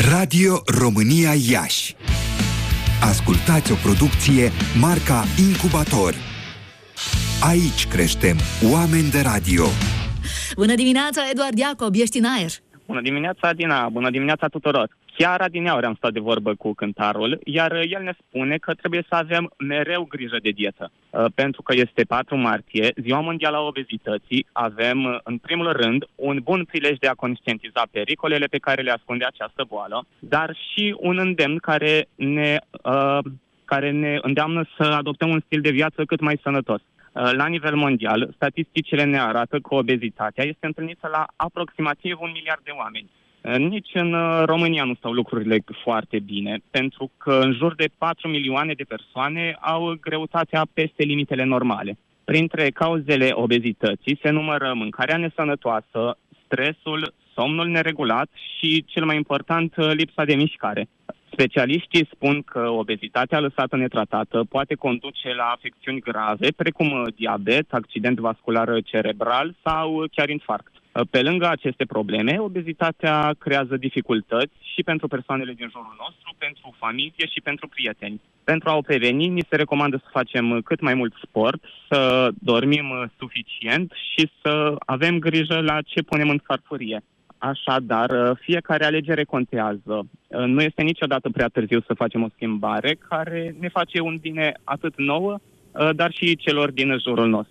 Radio România Iași. Ascultați o producție marca Incubator. Aici creștem oameni de radio. Bună dimineața, Eduard Iacob, ești în aer. Bună dimineața, Adina, bună dimineața tuturor. Chiar adineauri am stat de vorbă cu cântarul, iar el ne spune că trebuie să avem mereu grijă de dietă. Pentru că este 4 martie, Ziua Mondială a Obezității, avem, în primul rând, un bun prilej de a conștientiza pericolele pe care le ascunde această boală, dar și un îndemn care ne îndeamnă să adoptăm un stil de viață cât mai sănătos. La nivel mondial, statisticile ne arată că obezitatea este întâlnită la aproximativ 1 miliard de oameni. Nici în România nu stau lucrurile foarte bine, pentru că în jur de 4 milioane de persoane au greutatea peste limitele normale. Printre cauzele obezității se numără mâncarea nesănătoasă, stresul, somnul neregulat și, cel mai important, lipsa de mișcare. Specialiștii spun că obezitatea lăsată netratată poate conduce la afecțiuni grave, precum diabet, accident vascular cerebral sau chiar infarct. Pe lângă aceste probleme, obezitatea creează dificultăți și pentru persoanele din jurul nostru, pentru familie și pentru prieteni. Pentru a o preveni, ni se recomandă să facem cât mai mult sport, să dormim suficient și să avem grijă la ce punem în farfurie. Așadar, fiecare alegere contează. Nu este niciodată prea târziu să facem o schimbare care ne face un bine atât nouă, dar și celor din jurul nostru.